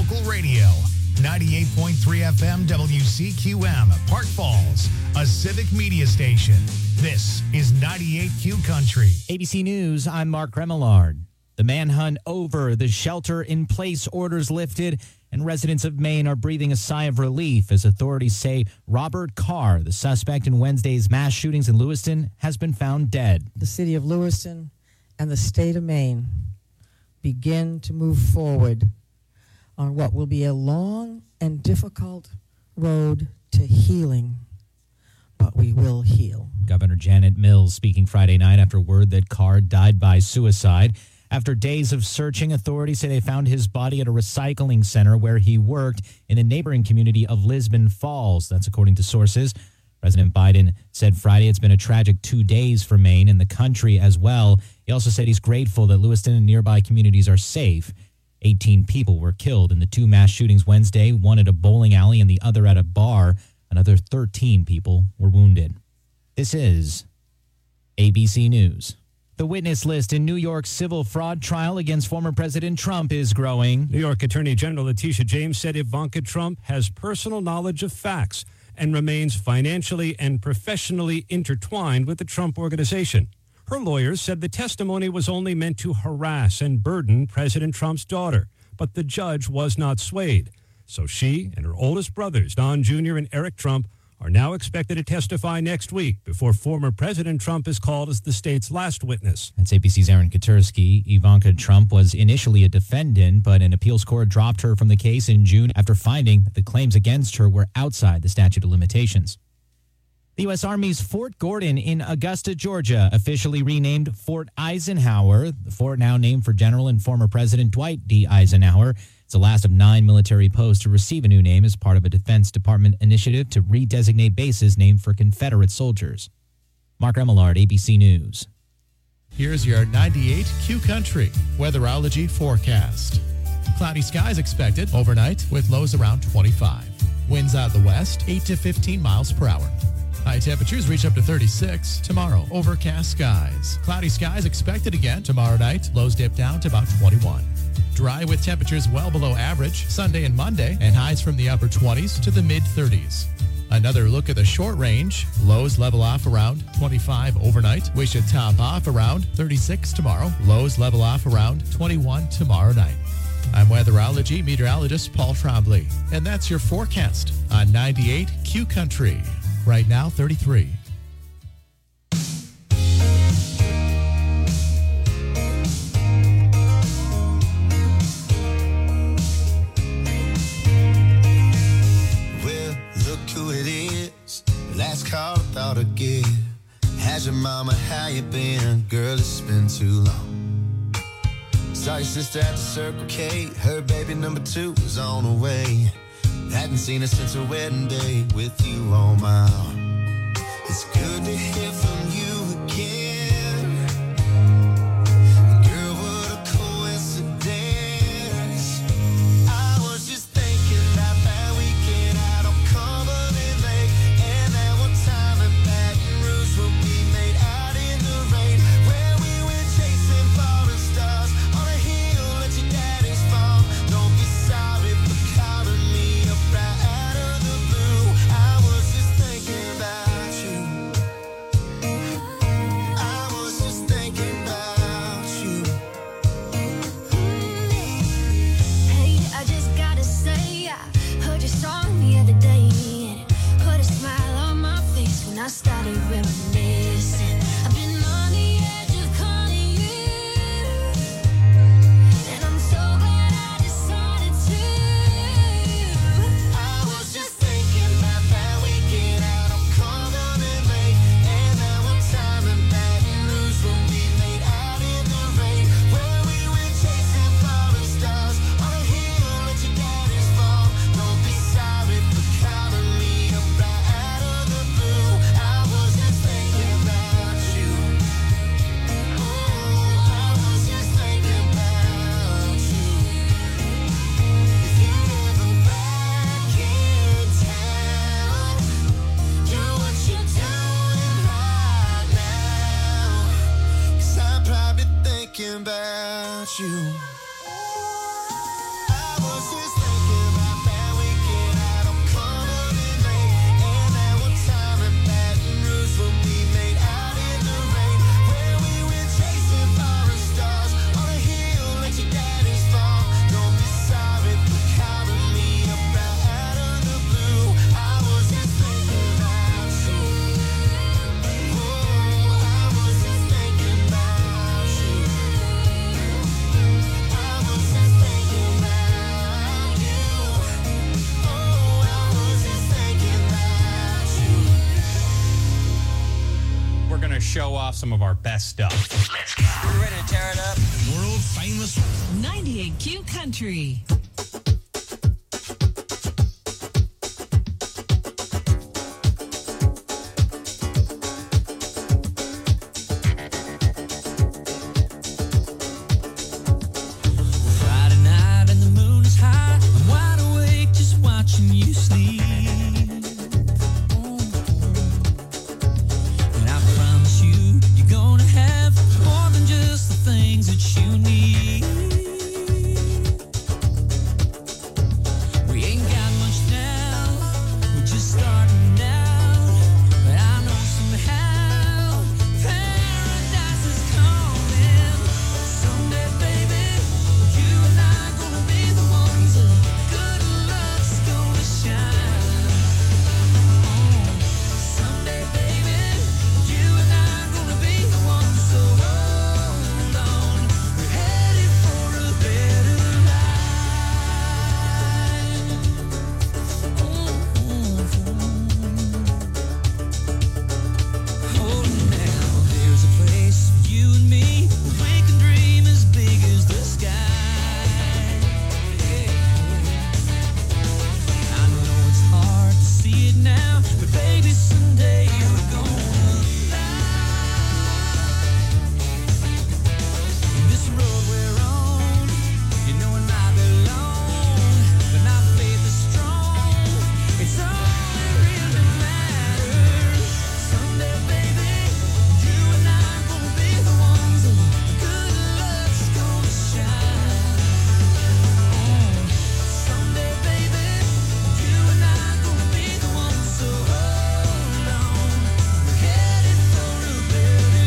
local radio. 98.3 FM WCQM, Park Falls, a civic media station. This is 98Q Country. ABC News, I'm Mark Remillard. The manhunt over, the shelter-in-place orders lifted, and residents of Maine are breathing a sigh of relief as authorities say Robert Carr, the suspect in Wednesday's mass shootings in Lewiston, has been found dead. The city of Lewiston and the state of Maine begin to move forward on what will be a long and difficult road to healing, but we will heal. Governor Janet Mills speaking Friday night after word that Carr died by suicide. After days of searching, authorities say they found his body at a recycling center where he worked in the neighboring community of Lisbon Falls. That's according to sources. President Biden said Friday it's been a tragic 2 days for Maine and the country as well. He also said he's grateful that Lewiston and nearby communities are safe. 18 people were killed in the two mass shootings Wednesday, one at a bowling alley and the other at a bar. Another 13 people were wounded. This is ABC News. The witness list in New York's civil fraud trial against former President Trump is growing. New York Attorney General Letitia James said Ivanka Trump has personal knowledge of facts and remains financially and professionally intertwined with the Trump Organization. Her lawyers said the testimony was only meant to harass and burden President Trump's daughter, but the judge was not swayed. So she and her oldest brothers, Don Jr. and Eric Trump, are now expected to testify next week before former President Trump is called as the state's last witness. That's ABC's Aaron Katersky. Ivanka Trump was initially a defendant, but an appeals court dropped her from the case in June after finding that the claims against her were outside the statute of limitations. The U.S. Army's Fort Gordon in Augusta, Georgia, officially renamed Fort Eisenhower. The fort now named for General and former President Dwight D. Eisenhower. It's the last of 9 military posts to receive a new name as part of a Defense Department initiative to redesignate bases named for Confederate soldiers. Mark Remillard, ABC News. Here's your 98Q Country weatherology forecast. Cloudy skies expected overnight with lows around 25. Winds out the west, 8 to 15 miles per hour. High temperatures reach up to 36. Tomorrow, overcast skies. Cloudy skies expected again tomorrow night. Lows dip down to about 21. Dry with temperatures well below average Sunday and Monday, and highs from the upper 20s to the mid-30s. Another look at the short range. Lows level off around 25 overnight. We should top off around 36 tomorrow. Lows level off around 21 tomorrow night. I'm weatherology meteorologist Paul Trombley, and that's your forecast on 98Q Country. Right now, 33. Last call I thought I'd give. How's your mama, how you been? Girl, it's been too long. Saw your sister at the Circle K. Her baby number 2 was on the way. Hadn't seen her since her wedding day with you on my arm. It's good to hear from you again. Girl, what a coincidence. I was just thinking about that weekend out on Cumberland Lake. And that one time in Baton Rouge when we made out in the rain, where we went chasing falling stars on a hill at your daddy's farm. Don't be sorry for calling me up right out of the blue. I was just thinking about you. I was just thinking about you. Hey, I just gotta say, I heard your song the other day, and it put a smile on my face when I started reminiscing. I've been on the edge of calling you, and I'm so glad I decided to. I was just thinking about that weekend out on Cumberland Lake. And that one time in Baton Rouge when we made out in the rain, where we went chasing falling stars on a hill at your daddy's farm. Don't be sorry for calling me up right out of the blue. I was just thinking about you. Oh, I was just thinking about you. If you're ever back in town, do what you're doing right now, 'cause I'm probably thinking about you. I was just thinking to show off some of our best stuff. Let's go. You ready to tear it up? World famous 98Q Country. Friday night and the moon is high. I'm wide awake just watching you sleep. And I promise you, you're gonna have more than just the things that you need. We ain't got much now, we're just starting out. But I know somehow paradise is coming. Someday, baby, you and I gonna be the ones that good luck's gonna shine. Someday, baby, you and I gonna be the ones. So hold on, we're headed for a better life. Oh, now there's a place for you and me where we can dream as big as the sky. I know it's hard to see it now, but baby, someday we're gonna fly. This road we're on, you know it might be long, but our faith is strong. It's all that really matters. Someday, baby, you and I gonna be the ones that good luck's gonna shine. Someday, baby, you and I gonna be the ones. So hold on, we're headed for a better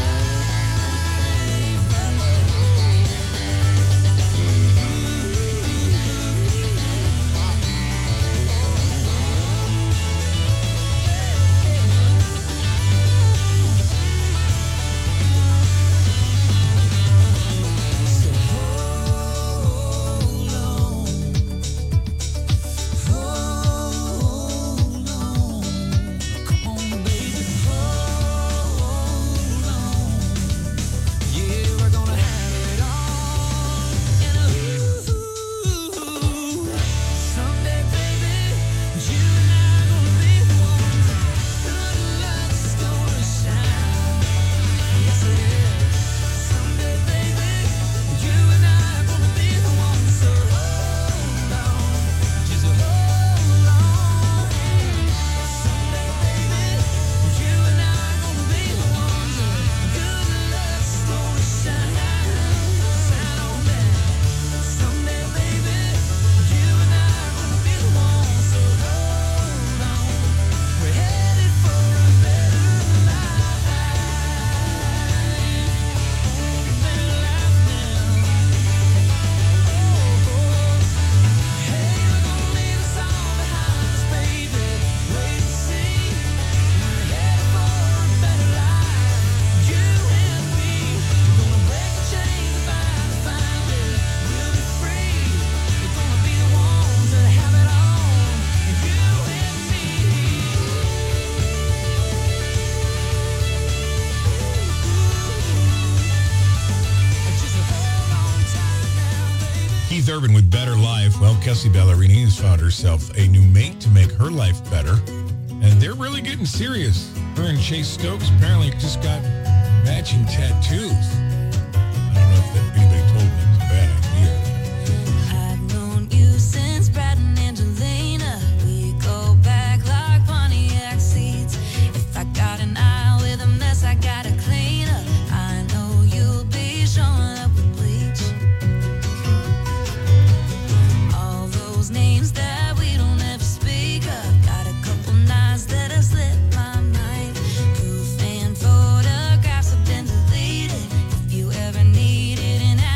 yeah, we're gonna have it all. And someday, baby, you and I gonna be the ones. Good luck's gonna shine. Yes, it is. Someday, baby, you and I gonna be the ones. So hold on, just hold on. Someday, baby, you and I gonna be the ones. Good luck's gonna shine. Shine on that. Someday, baby, you and I gonna be the ones. So hold on, we're headed for a better life. Better life now. Hey, we're gonna leave us all behind us, baby. Wait and see. We're headed for a better life. You and me, gonna break the chains and find it. We'll be free. We're gonna be the ones that have it all. You and me. Just hold on tight now, baby. Keith Urban with Better Life. Well, Kelsey Ballerini has found herself a new mate to make her life better. And they're really getting serious. Her and Chase Stokes apparently just got matching tattoos. I don't know if anybody told me it was a bad idea. I've known you since Brad and Angelina. We go back like Pontiac seats. If I got an eye with a mess, I gotta clean up. I know you'll be showing up with bleach. All those names that we don't ever speak of. Got a couple nights that have slipped my mind. Proof and photographs have been deleted. If you ever needed an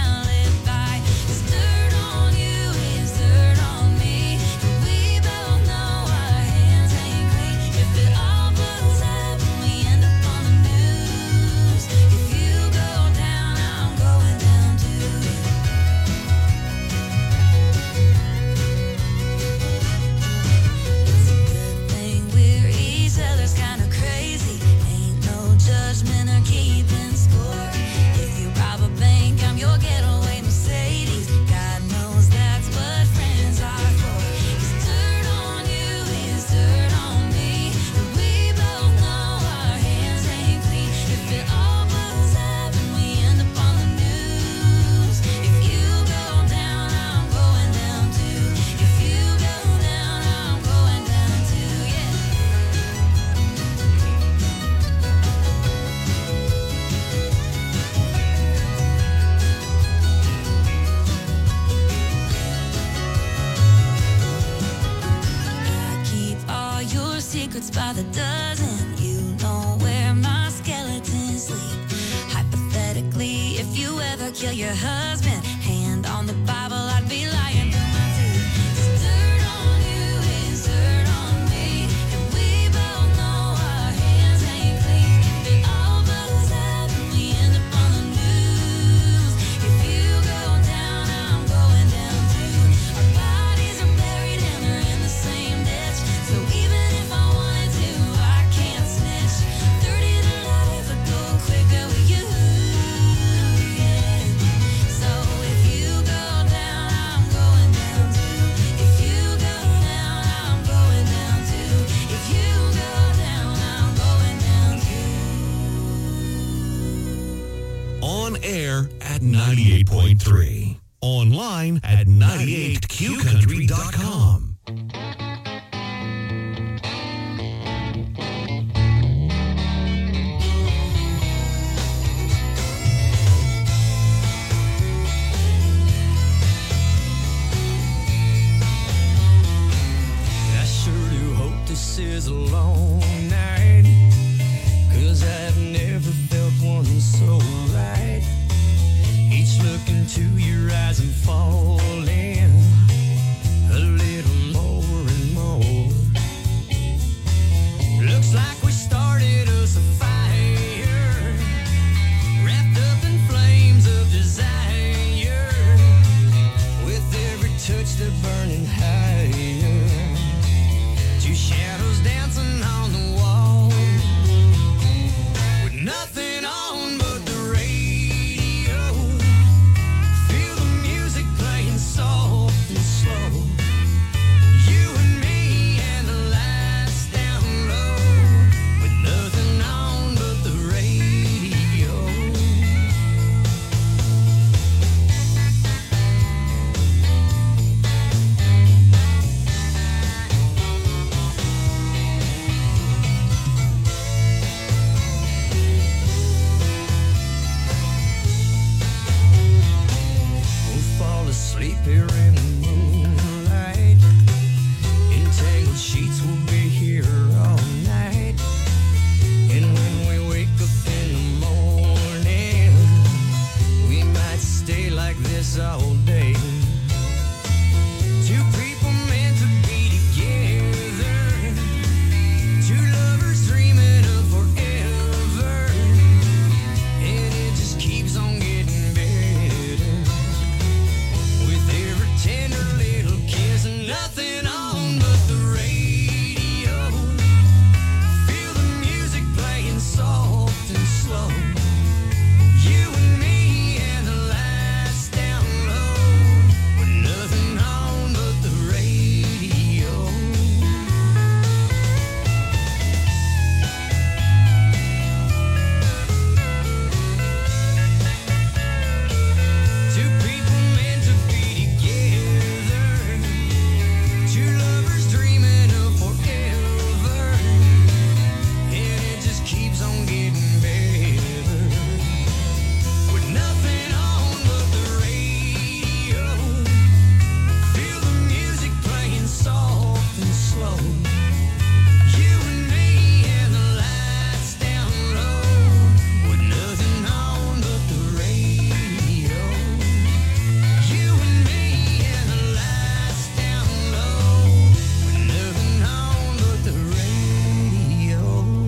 kill your husband. Hand on the Bible, I'd be lying through my teeth. 'Cause dirt on you is dirt on me, and we both know our hands ain't clean. If it all blows up and we end up on the news, if you go down, I'm going down too. Our bodies are buried and they're in the same ditch, so even if I wanted to, I can't snitch. 30 to life would go quicker with you, yeah. So if you go down, I'm going down too. If you go down, I'm going down too. If you go down, I'm going down too. On air at 98.3. Online at 98qcountry.com. I sure do hope this is a long night, 'cause I've never felt one so right. Each look into your eyes and falling a little more and more. Looks like we started us a fire, wrapped up in flames of desire. With every touch they're burning higher. Two shadows dancing on the wall, with nothing on but the radio. Feel the music playing soft and slow. You and me and the lights down low, with nothing on but the radio. We'll fall asleep here in the moonlight. Entangled sheets will be here all night. And when we wake up in the morning, we might stay like this all day. Two people meant to be together, two lovers dreaming of forever, and it just keeps on getting better. With every tender little kiss and nothing on but the radio. Feel the music playing soft and slow. You and me and the lights down low, with nothing on but the radio. Two people meant to be together, two lovers dreaming of forever, and it just keeps on getting better. With nothing on but the radio. Feel the music playing soft and slow. You and me and the lights down low, with nothing on but the radio. You and me and the lights down low, with nothing on but the radio.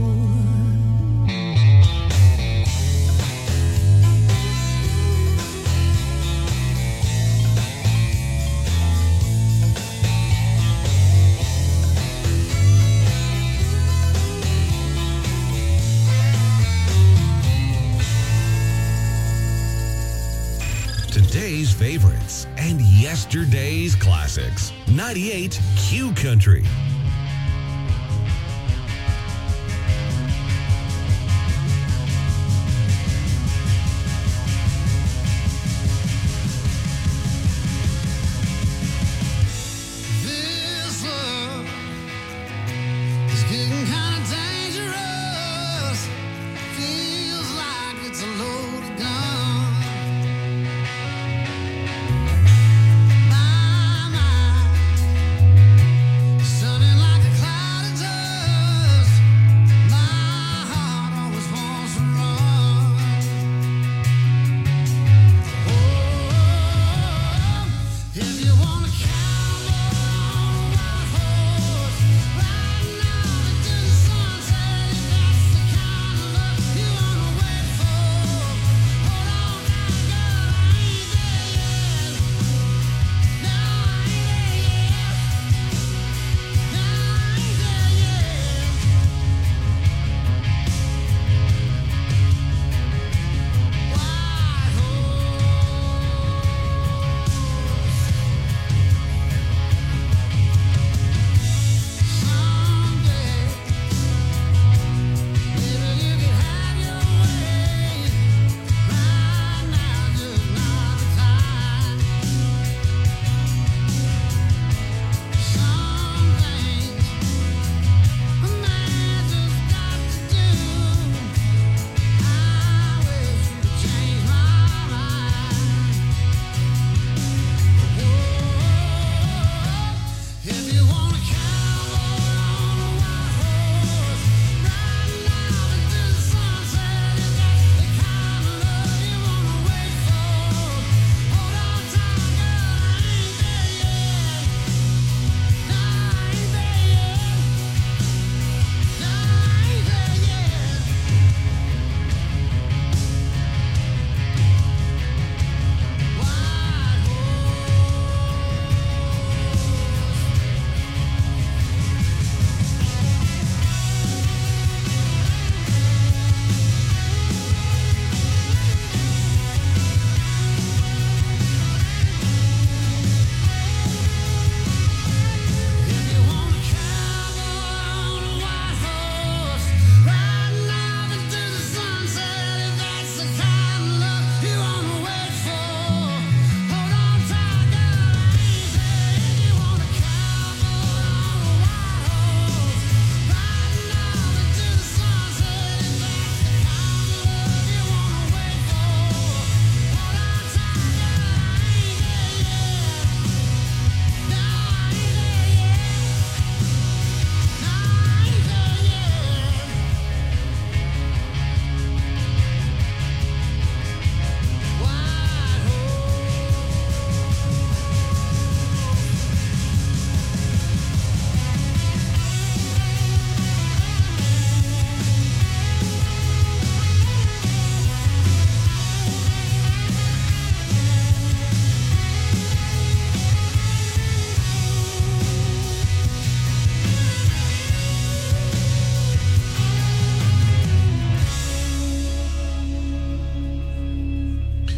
Today's favorites and yesterday's classics. 98 Q Country. This love is getting kind of dangerous. Feels like it's a loaded gun. My, sun in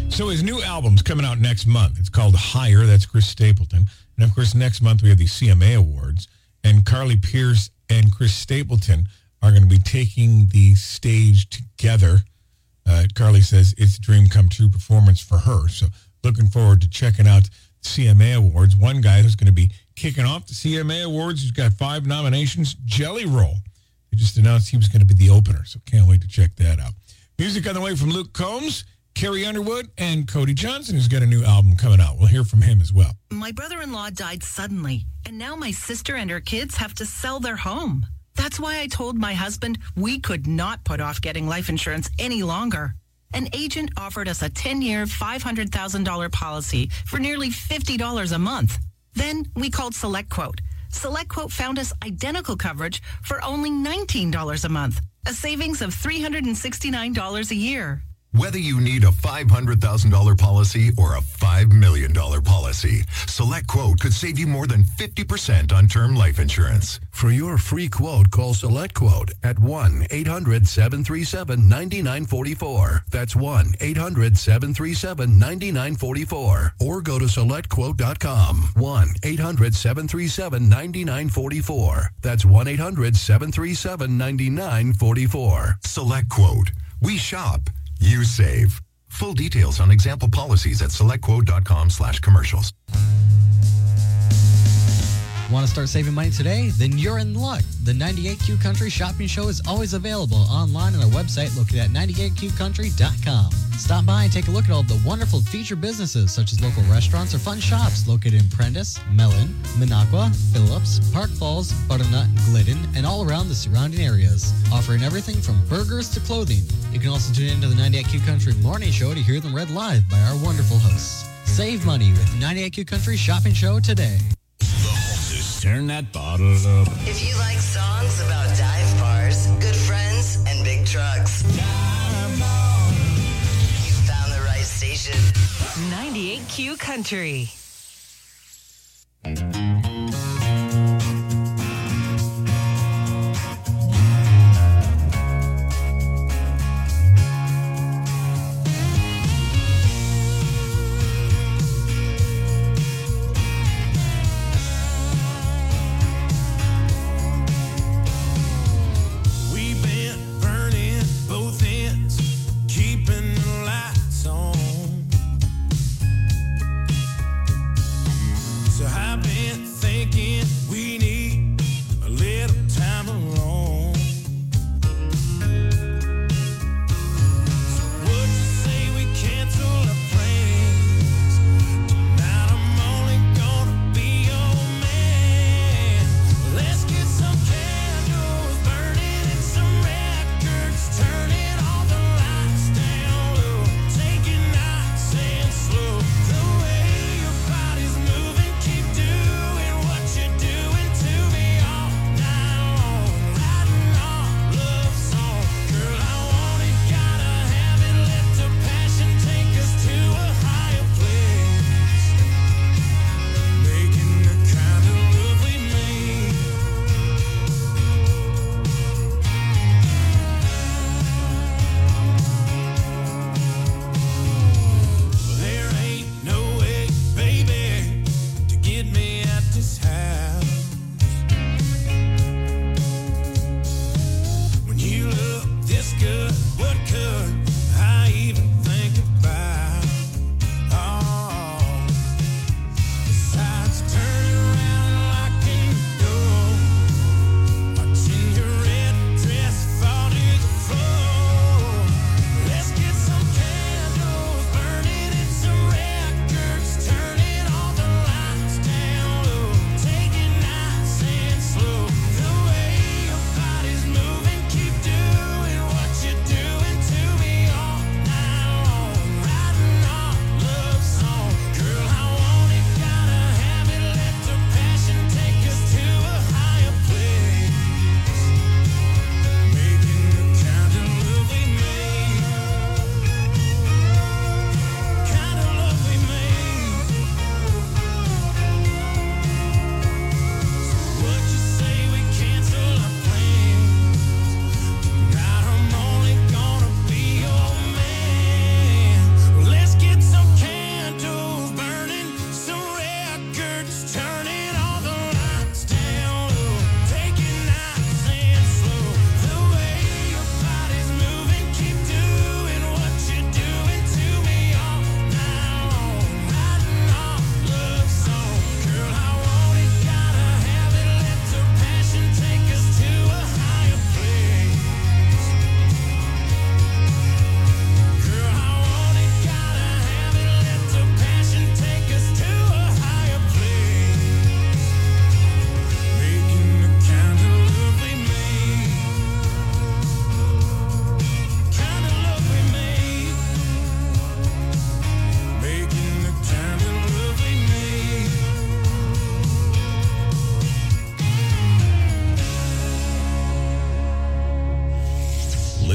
So his new album's coming out next month. It's called Higher. That's Chris Stapleton. And, of course, next month we have the CMA Awards. And Carly Pearce and Chris Stapleton are going to be taking the stage together. Carly says it's a dream come true performance for her. So looking forward to checking out the CMA Awards. One guy who's going to be kicking off the CMA Awards, who's got 5 nominations, Jelly Roll. They just announced he was going to be the opener, so can't wait to check that out. Music on the way from Luke Combs, Carrie Underwood, and Cody Johnson, who's got a new album coming out. We'll hear from him as well. My brother-in-law died suddenly, and now my sister and her kids have to sell their home. That's why I told my husband we could not put off getting life insurance any longer. An agent offered us a 10-year, $500,000 policy for nearly $50 a month. Then we called SelectQuote. SelectQuote found us identical coverage for only $19 a month, a savings of $369 a year. Whether you need a $500,000 policy or a $5 million policy, SelectQuote could save you more than 50% on term life insurance. For your free quote, call SelectQuote at 1-800-737-9944. That's 1-800-737-9944. Or go to SelectQuote.com. 1-800-737-9944. That's 1-800-737-9944. SelectQuote. We shop. You save. Full details on example policies at selectquote.com/commercials. Want to start saving money today? Then you're in luck. The 98Q Country Shopping Show is always available online on our website located at 98qcountry.com. Stop by and take a look at all the wonderful featured businesses such as local restaurants or fun shops located in Prentice, Mellon, Minocqua, Phillips, Park Falls, Butternut, Glidden, and all around the surrounding areas, offering everything from burgers to clothing. You can also tune into the 98Q Country Morning Show to hear them read live by our wonderful hosts. Save money with 98Q Country Shopping Show today. Turn that bottle up. If you like songs about dive bars, good friends, and big trucks, you found the right station. 98Q Country.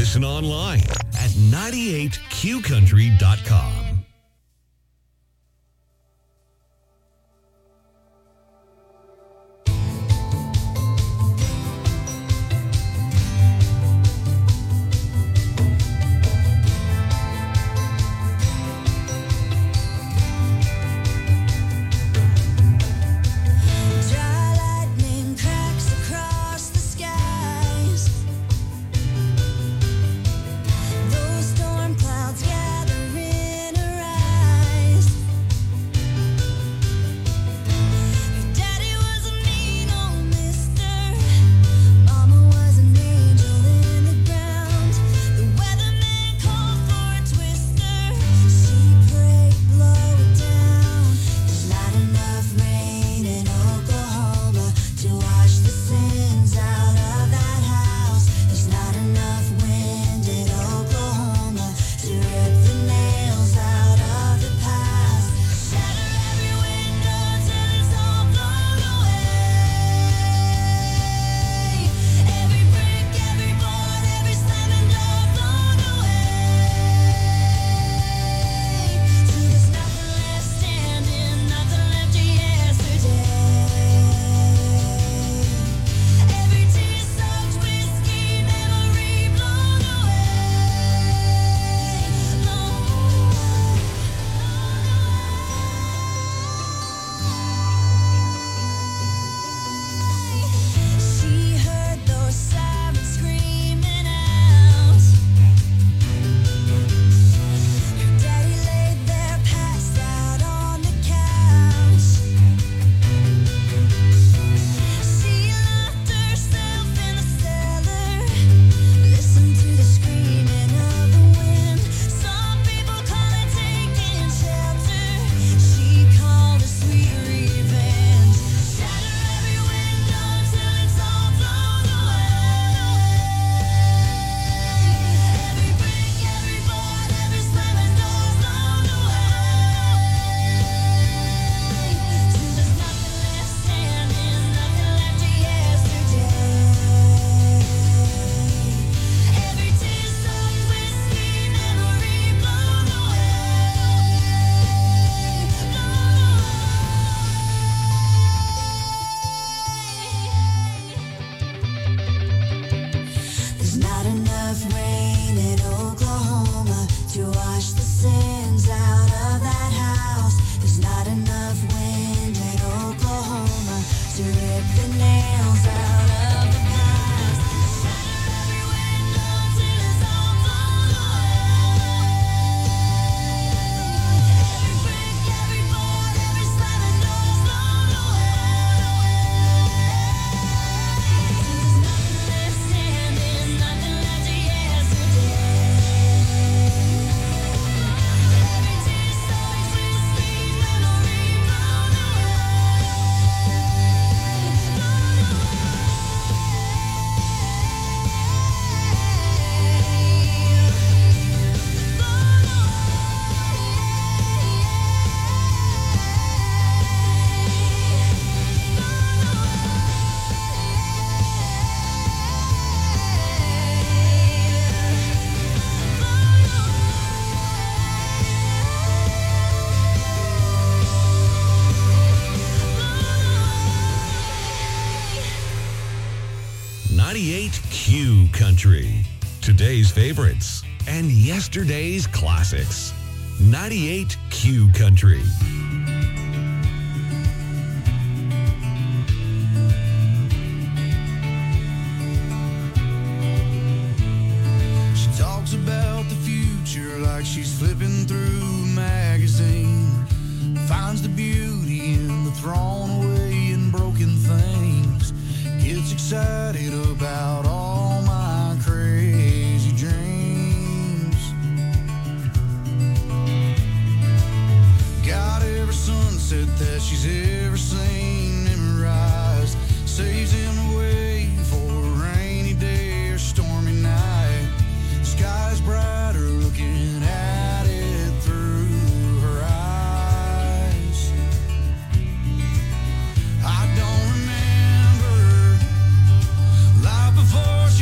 Listen online at 98qcountry.com. Dry lightning cracks across the skies. Those storm clouds gather in her eyes. Your daddy was a mean old mister. Mama was an angel in the ground. The weatherman called for a twister. She prayed, blow it down. There's not enough rain in Oklahoma to wash the sins out of that house. There's not enough wind in Oklahoma to rip the nails out of the past. Shatter every window till it's all blown away. Every brick, every board, every slamming door blown away. Till there's nothing left standing, nothing left of yesterday. Every tear-soaked whiskey memory blown away. She heard those sirens screaming out. Her daddy laid there passed out on the couch. She locked herself in the cellar. Listened to the screaming of the wind. Some people call it taking shelter. She called it sweet revenge. Shatter every window till it's all blown away. Every brick, every board, every slamming door blown away. Till there's nothing left standing, nothing left of yesterday. Every tear-soaked whiskey memory blown away. There's not enough rain in Oklahoma to wash the sins out of that house. There's not enough wind in Oklahoma to rip the nails out of the past. Shatter every window till it's all blown away. Every brick, every board, every slamming door blown away. Till there's nothing left standing, nothing left of yesterday. Every tear-soaked whiskey memory blown away. 98Q Country. Today's favorites and yesterday's classics. 98Q Country. She talks about the future like she's flipping through a magazine. Finds the beauty in the thrown away and broken things. Gets excited about all my crazy dreams. Got every sunset that she's ever seen memorized. Saves him away for a rainy day or stormy night. Sky's brighter looking at it through her eyes. I don't remember life before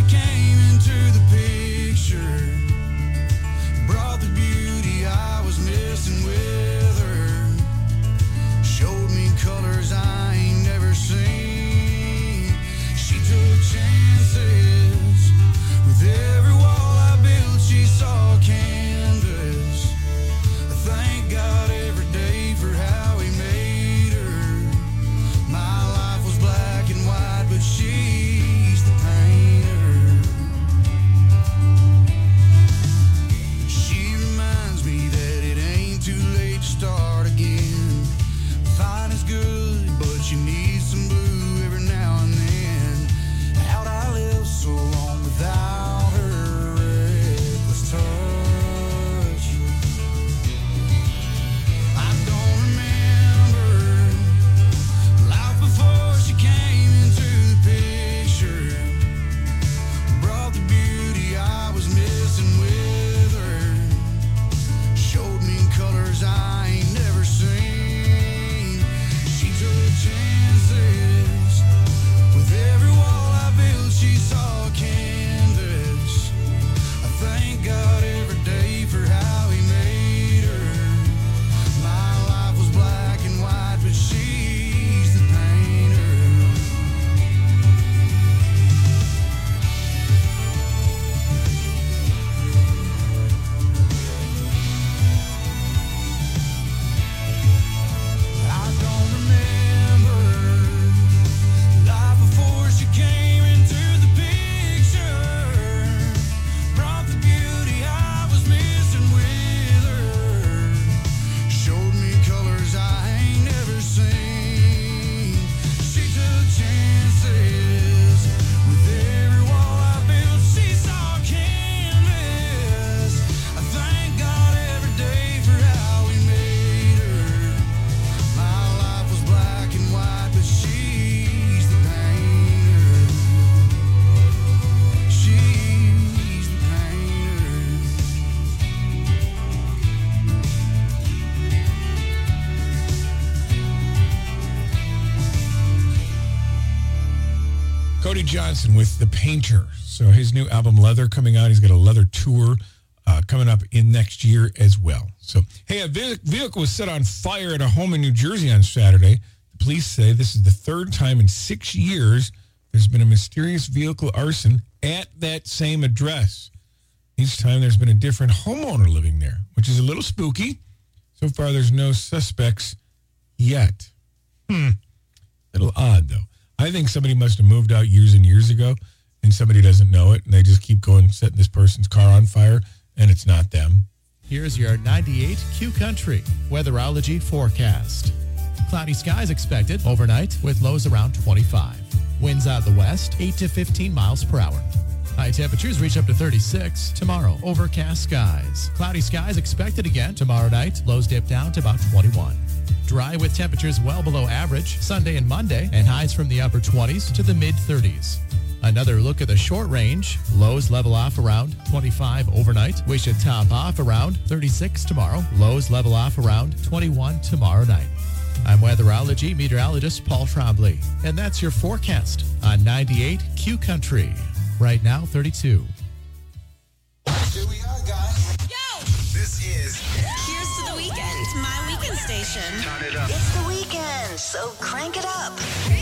Cody Johnson with The Painter. So his new album, Leather, coming out. He's got a Leather tour coming up in next year as well. So, hey, a vehicle was set on fire at a home in New Jersey on Saturday. The police say this is the third time in 6 years there's been a mysterious vehicle arson at that same address. Each time there's been a different homeowner living there, which is a little spooky. So far, there's no suspects yet. Little odd, though. I think somebody must have moved out years and years ago, and somebody doesn't know it, and they just keep going, setting this person's car on fire, and it's not them. Here's your 98 Q Country weatherology forecast. Cloudy skies expected overnight with lows around 25. Winds out of the west, 8 to 15 miles per hour. High temperatures reach up to 36 tomorrow. Overcast skies. Cloudy skies expected again tomorrow night. Lows dip down to about 21. Dry with temperatures well below average Sunday and Monday, and highs from the upper 20s to the mid-30s. Another look at the short range. Lows level off around 25 overnight. We should top off around 36 tomorrow. Lows level off around 21 tomorrow night. I'm weatherology meteorologist Paul Trombley, and that's your forecast on 98 Q Country. Right now, 32. Here we are, guys. Yo! This is Here's to the weekend, my weekend station. Turn It Up. It's the weekend, so crank it up.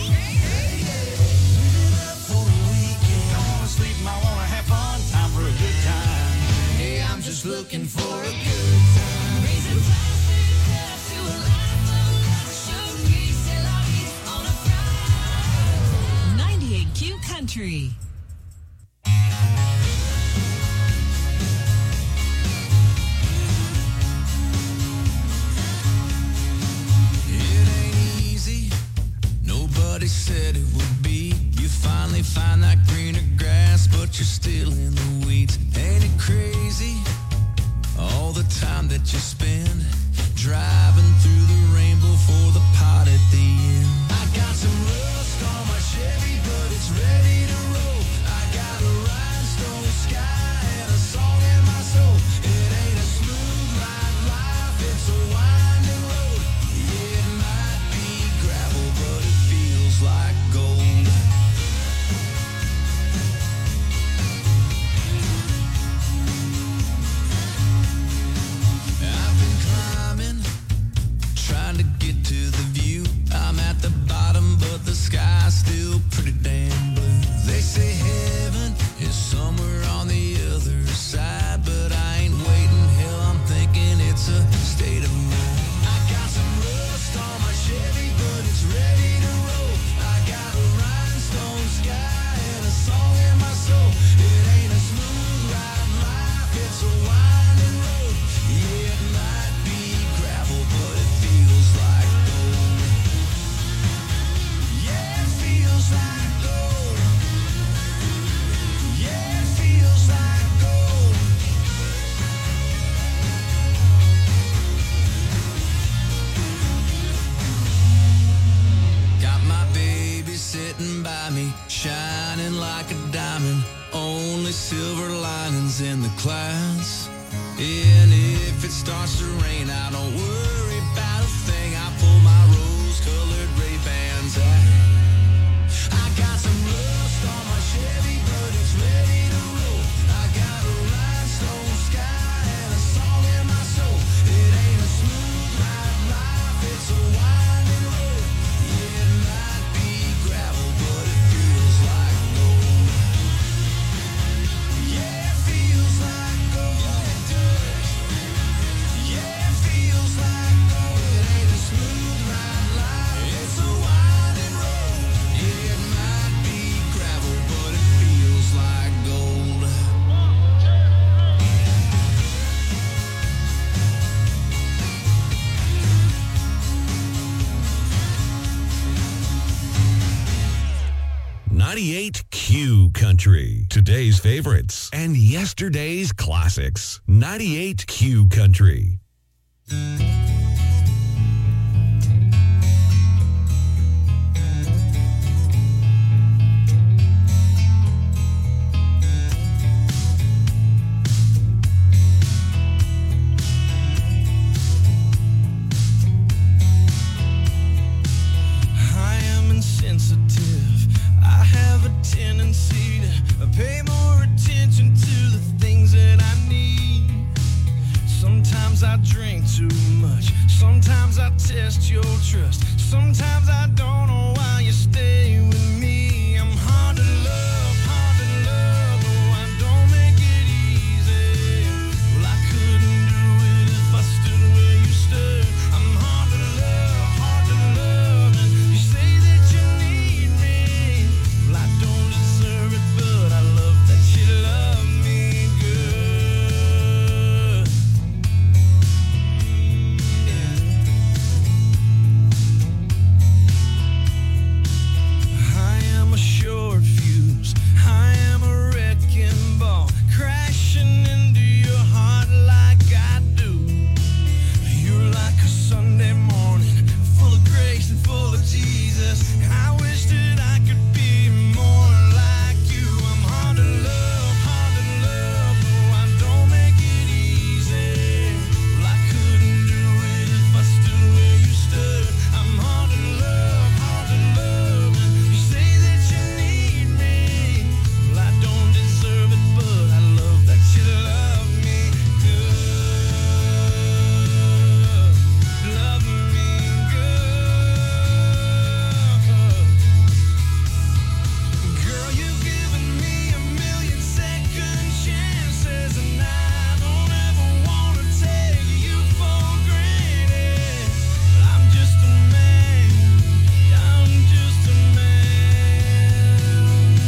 Just looking for a good time. Raising plastic to a life of luxury. C'est la vie on a Friday. 98 Q Country. It ain't easy. Nobody said it would be. You finally find that greener grass, but you're still in the weeds. Ain't it crazy? All the time that you spend driving through the rainbow for the pot at the end. I got some rust on my Chevy, but it's ready to roll. I got a rhinestone sky and a song in my soul. It ain't a smooth ride life, it's a winding road. Yeah, it might be gravel, but it feels like gold. Trying to get to the view. I'm at the bottom, but the sky's still pretty damn blue. They say heaven is somewhere on the other side, but I ain't waiting. Hell, I'm thinking it's a state of mind. I got some rust on my Chevy, but it's ready to roll. I got a rhinestone sky and a song in my soul. It ain't a smooth ride life, it's a winding road. Yeah, it might be gravel, but it feels like gold. Yeah, it feels like gold. Yeah, it feels like gold. Got my baby sitting by me, shining like a diamond. Only silver linings in the clouds. And if it starts to rain, I don't worry about a thing. I pull my rose-colored Ray-Bans out. I got some rust on my Chevy, but it's ready to roll. I got a rhinestone sky and a song in my soul. It ain't a smooth ride life, it's a winding road. Yeah, it might be gravel, but it feels like gold. Yeah, it feels like gold. Yeah, it feels like gold. It ain't a smooth ride life, it's a winding road. Yeah, it might be gravel, but it feels like gold. .98 Q Country. Today's favorites and yesterday's classics. 98 Q Country. I am insensitive. I have a tendency test your trust. Sometimes I don't know why you stay with me. I'm hard to love, no, I don't make it easy. Well, I couldn't do it if I stood where you stood. I'm hard to love, and you say that you need me. Well, I don't deserve it, but I love that you love me good. I am a short fuse, I am a wrecking ball, crashing into your heart like I do. You're like a Sunday morning, full of grace and full of Jesus. I wish that I could be more like you. I'm hard to love, no, I don't make it easy. Well, I couldn't do it if I stood where you stood. I'm hard to love, and you say that you need me. Well, I don't deserve it, but I love that you love me good. Love me good. Girl, you've given me a million second chances, and I don't ever wanna take you for granted. I'm just a man, I'm just a man.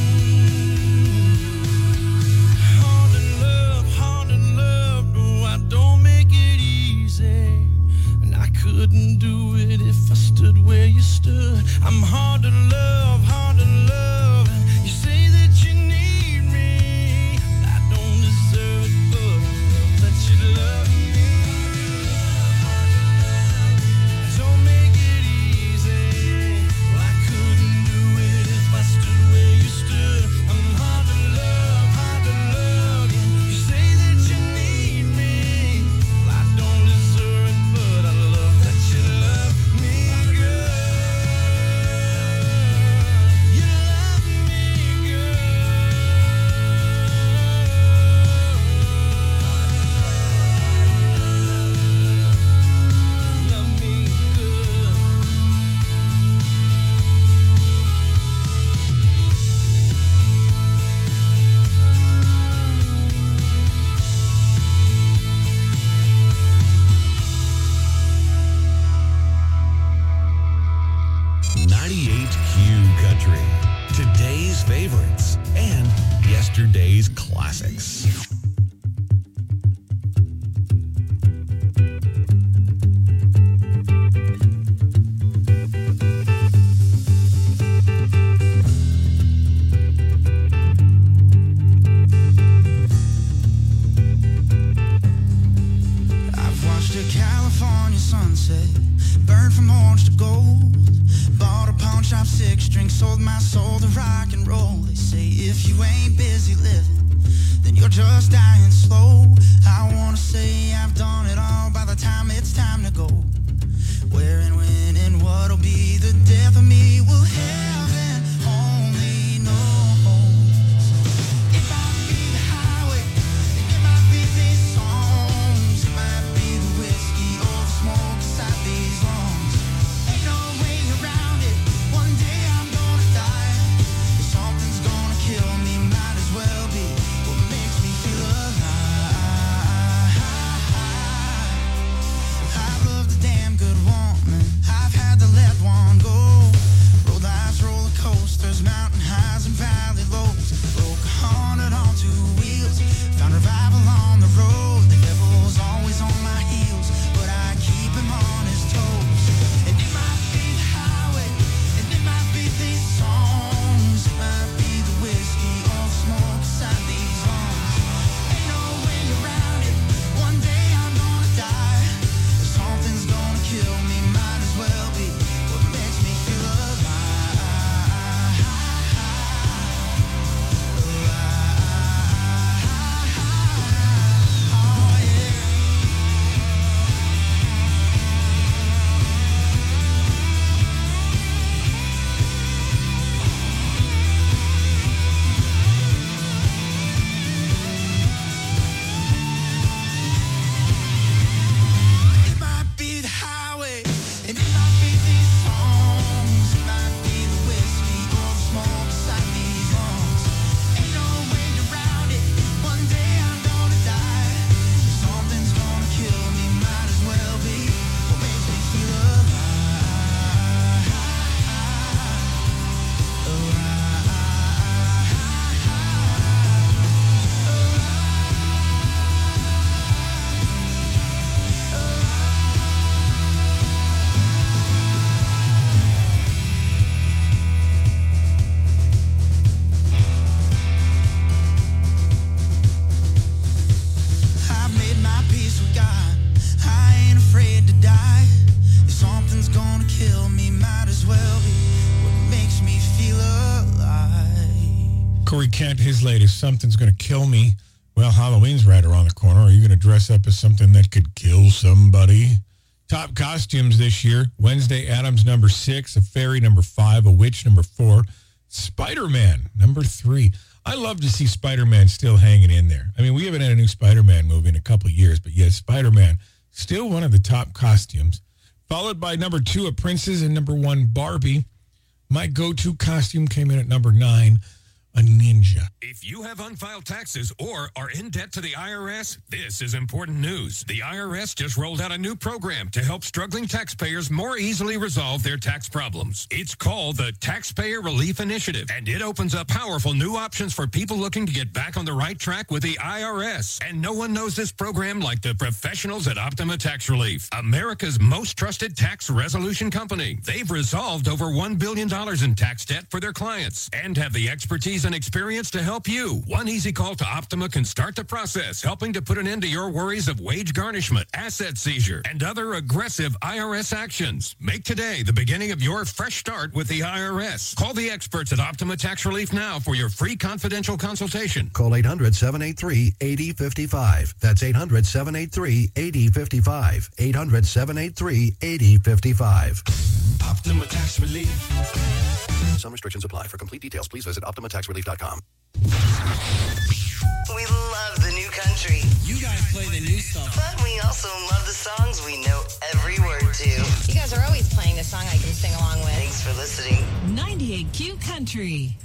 Hard to love, no, I don't make it easy. And I couldn't do it if I stood where you stood. I'm hard to love, and you say that you need me. I don't deserve it, but I love that you love me. Don't make it easy. Well, I couldn't do it if I stood where you stood. I'm hard to love, and you say that you need me. Well, I don't deserve it, but I love that you love me good. You love me good. Love me good. 98Q Country. Today's favorites and yesterday's classics. I've watched a California sunset burn from orange to gold. Bought a pawn shop, 6 drinks, sold my soul to rock and roll. They say if you ain't busy living, then you're just dying slow. I wanna say I've done it all by the time it's time to go. Where and when and what'll be the death of me will heaven only knows. It might be the highway, it might be these songs, it might be the whiskey or the smoke inside these lungs. Ain't no way around it, one day I'm gonna die. If something's gonna kill me, might as well be what makes me feel alive. will recant his latest, Something's Gonna Kill Me. Well, Halloween's right around the corner. Are you going to dress up as something that could kill somebody? Top costumes this year. Wednesday Addams, number 6. A Fairy, number 5. A Witch, number 4. Spider-Man, number 3. I love to see Spider-Man still hanging in there. I mean, we haven't had a new Spider-Man movie in a couple of years, but yet Spider-Man, still one of the top costumes. Followed by number 2, A Princess, and number 1, Barbie. My go-to costume came in at number 9, a ninja. If you have unfiled taxes or are in debt to the IRS, this is important news. The IRS just rolled out a new program to help struggling taxpayers more easily resolve their tax problems. It's called the Taxpayer Relief Initiative, and it opens up powerful new options for people looking to get back on the right track with the IRS. And no one knows this program like the professionals at Optima Tax Relief, America's most trusted tax resolution company. They've resolved over $1 billion in tax debt for their clients and have the expertise and experience to help you. One easy call to Optima can start the process, helping to put an end to your worries of wage garnishment, asset seizure, and other aggressive IRS actions. Make today the beginning of your fresh start with the IRS. Call the experts at Optima Tax Relief now for your free confidential consultation. Call 800-783-8055. That's 800-783-8055. 800-783-8055. Optima Tax Relief. Some restrictions apply. For complete details, please visit OptimaTaxRelief.com. We love the new country. You guys play the new stuff. But we also love the songs we know every word to. You guys are always playing the song I can sing along with. Thanks for listening. 98Q Country.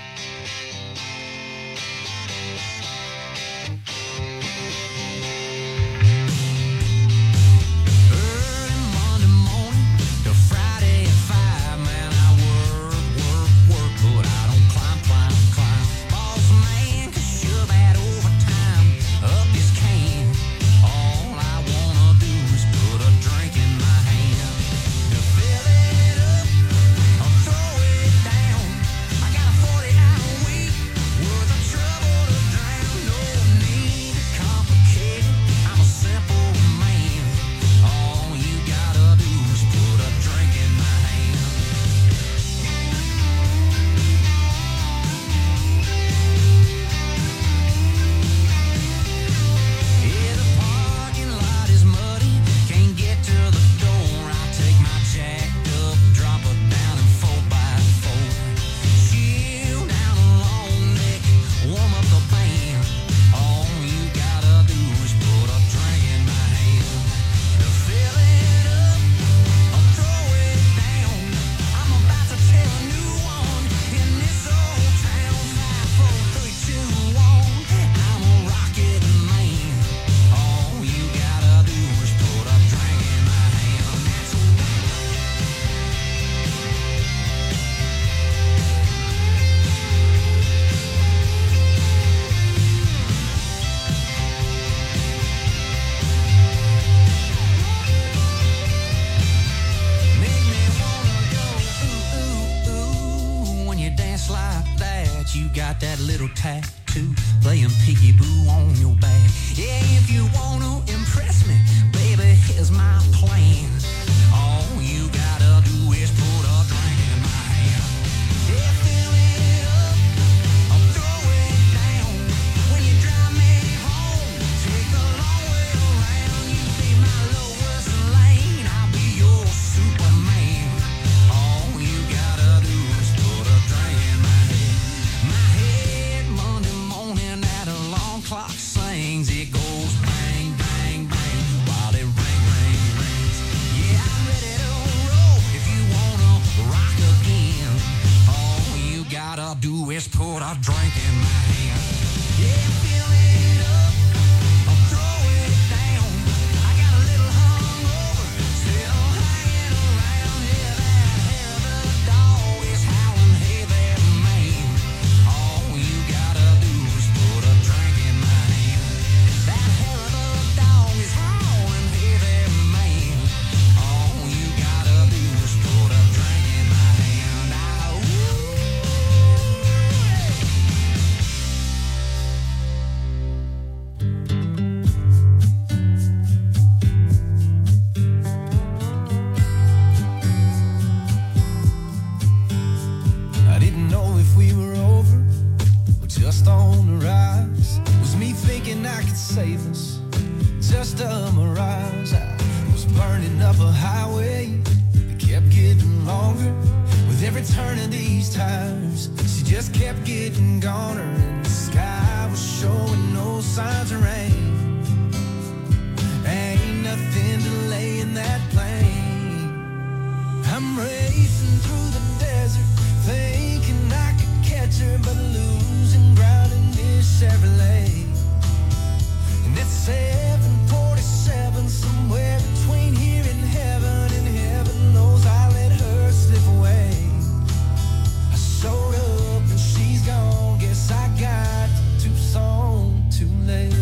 tattoo, playing peekaboo on your back. Yeah, if you want to impress me, baby, here's my plan. All you gotta do is put a drink in my hand. Yeah, fill it up, I'll throw it down. When you drive me home, take the long way around. You be my Lois Lane, I'll be your Superman. All you gotta do is put a drink in my head. My head Monday morning at a long clock sings. It goes bang, bang, bang while it ring, ring, rings. Yeah, I'm ready to roll if you wanna rock again. All you gotta do is put a drink in my hand. Yeah, fill it up, I'll throw it down. I got a little hungover, still hanging around. Yeah, that hair of the dog is howling, hey there, man. All you gotta do is put a drink in my hand. That hair of the dog is howling, hey there, man. All you gotta do is put a drink in my hand. Now, ooh. 98 safest, just a mirage. I was burning up a highway, it kept getting longer with every turn of these tires. She just kept getting goner, and the sky was showing no signs of rain. Ain't nothing delaying that plane. I'm racing through the desert, thinking I could catch her, but losing ground in this Chevrolet. And it's 747, somewhere between here and heaven knows I let her slip away. I showed up and she's gone, guess I got to Tucson too late.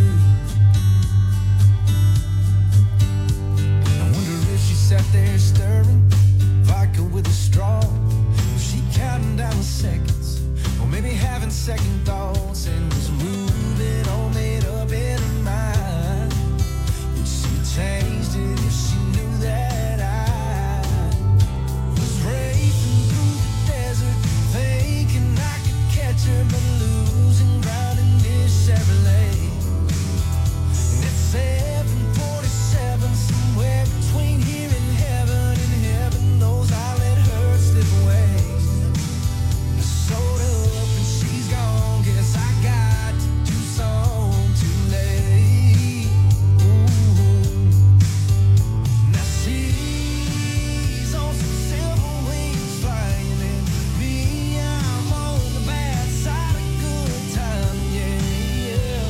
I wonder if she sat there stirring vodka with a straw. Was she counting down the seconds, or maybe having second thoughts, and was moving all made up in her mind? Would she changed it if she knew that I was racing through the desert, thinking I could catch her, but losing ground in this Chevrolet? And it's 747, somewhere between here and heaven knows I let her slip away. I showed up and she's gone, guess I got to Tucson too late. Ooh. Now she's on some silver wings flying, and me, I'm on the bad side of good time, yeah.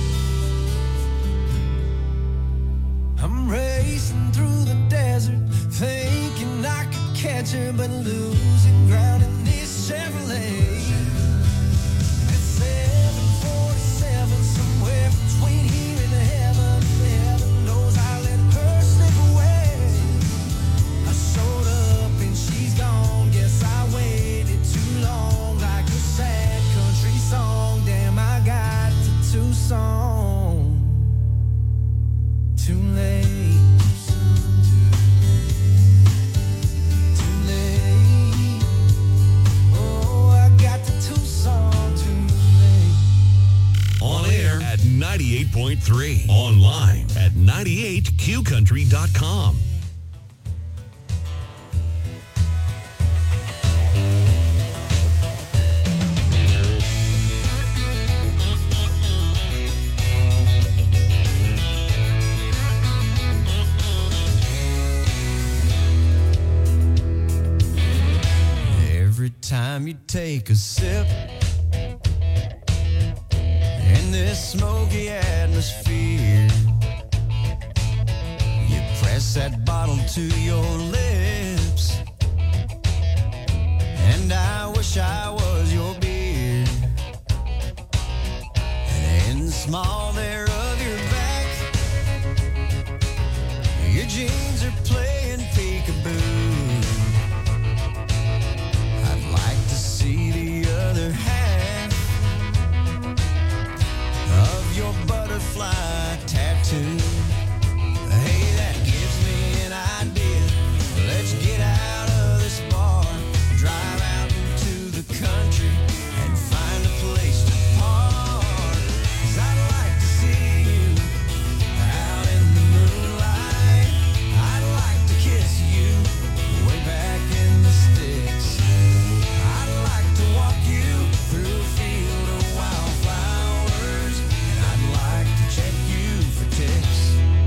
I'm racing through the desert, thinking I could catch her, but losing ground in this Chevrolet. It's 747, somewhere between here and heaven knows I let her slip away. I showed up and she's gone, guess I waited too long, like a sad country song. Damn, I got to Tucson too late. Too late. Oh, I got to Tucson too late. On air at 98.3. Online at 98qcountry.com. Every time you take a sip in this smoky atmosphere, you press that bottle to your lips, and I wish I was your beer. And in the small there of your back, your jeans are playing peekaboo. I'd like to see the other half of your butterfly tattoo. Hey, that gives me an idea. Let's get out of this bar, drive out into the country, and find a place to park. 'Cause I'd like to see you out in the moonlight. I'd like to kiss you way back in the sticks. I'd like to walk you through a field of wildflowers, and I'd like to check you for ticks.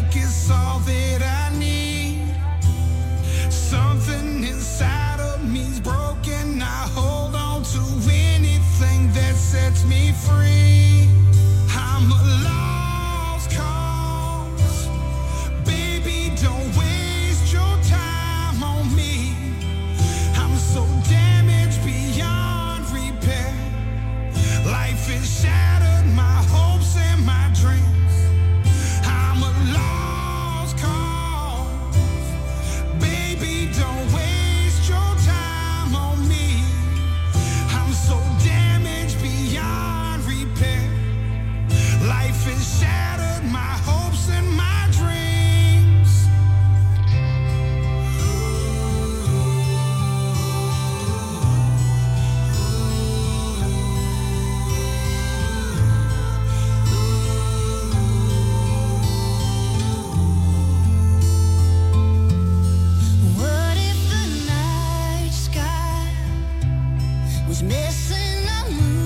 like it's all that I need. Something inside of me's broken. I hold on to anything that sets me free. I'm a lost cause. Baby, don't waste your time on me. I'm so damaged beyond repair. Life has shattered my hopes and my dreams. I'm a lost cause. Baby, don't waste your time on me. I'm so damaged beyond repair. Life has shattered my hopes and my dreams. What if the night sky was missing a moon?